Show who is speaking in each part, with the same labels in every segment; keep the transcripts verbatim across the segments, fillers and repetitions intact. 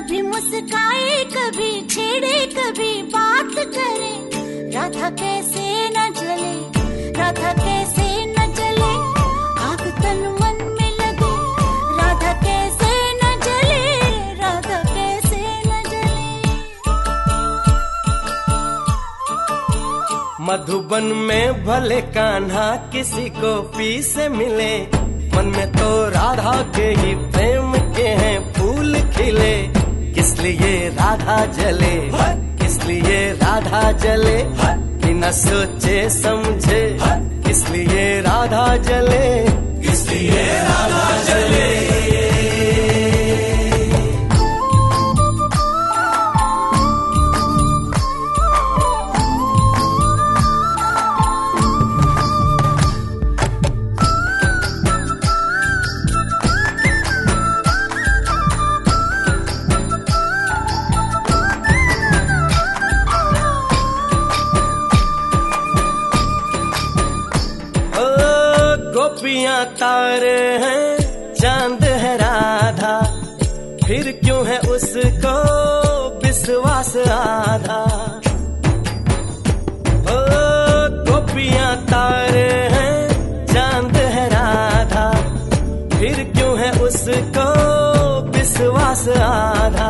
Speaker 1: कभी मुस्काए, कभी छेड़े, कभी बात करे। राधा कैसे न जले, राधा कैसे न जले, आग तन मन में लगे। राधा कैसे न जले, राधा कैसे न जले।
Speaker 2: मधुबन में भले कान्हा किसी को पी से मिले, मन में तो राधा के ही प्रेम के हैं फूल खिले। किस लिए राधा जले, किस लिए राधा जले, बिना सोचे समझे। किस लिए राधा जले, किस लिए राधा जले। गोपियां तारे हैं, चांद है राधा, फिर क्यों है उसको विश्वास आधा। ओ गोपियां तारे हैं, चांद है राधा, फिर क्यों है उसको विश्वास आधा।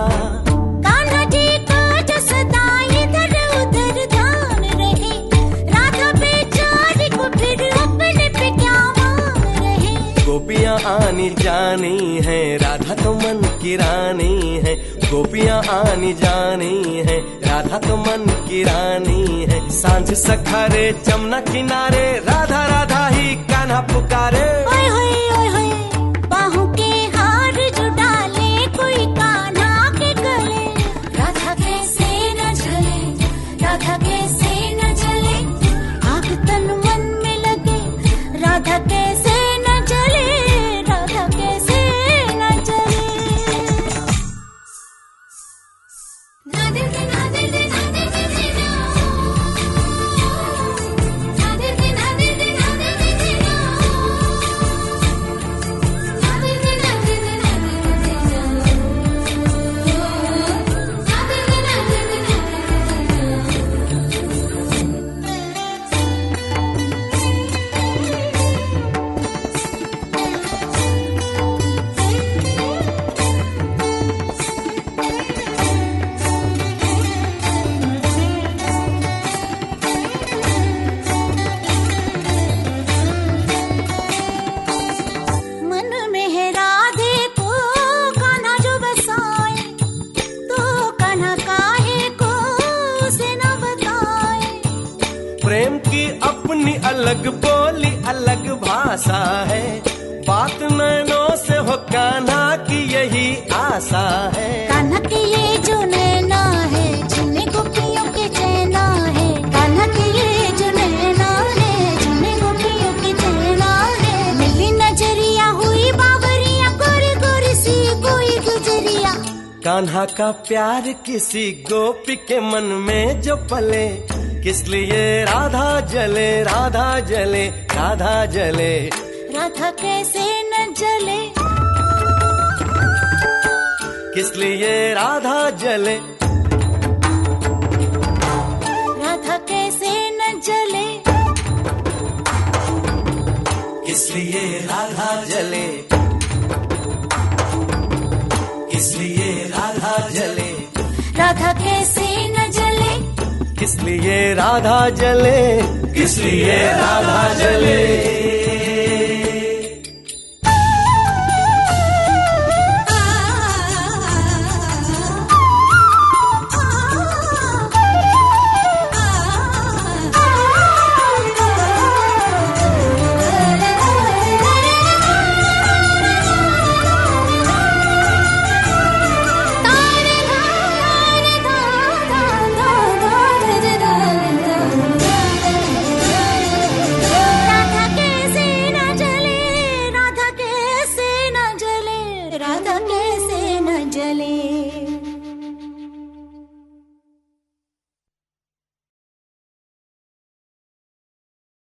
Speaker 2: गोपियां आनी जानी है, राधा तो मन की रानी है। गोपियां आनी जानी है, राधा तो मन की रानी है। सांझ सखारे जमुना किनारे, राधा राधा ही कान्हा पुकारे।
Speaker 1: ओए होए ओए होए, बाहों के हार जो डाले कोई कान्हा के गले। राधा कैसे न जले, राधा कैसे न जले, आग तन मन में लगे। राधा कैसे
Speaker 2: प्रेम की अपनी अलग बोली, अलग भाषा है। बात नैनों से हो कान्हा की यही आशा है।
Speaker 1: कान्हा की ये जो नैना है, जिन्हें गोपियों के चैना है। कान्हा की ये जो नैना है, जिन्हें गोपियों के चैना है। मिली नजरिया हुई बावरिया, गोरी गोरी सी कोई गुजरिया।
Speaker 2: कान्हा का प्यार किसी गोपी के मन में जो पले, किस लिए राधा जले, राधा जले, राधा जले।
Speaker 1: राधा कैसे न जले,
Speaker 2: किस लिए राधा जले।
Speaker 1: राधा कैसे न जले,
Speaker 2: किस लिए राधा जले। किस लिए राधा जले,
Speaker 1: राधा कैसे न जले,
Speaker 2: किस लिए राधा जले, किस लिए राधा जले।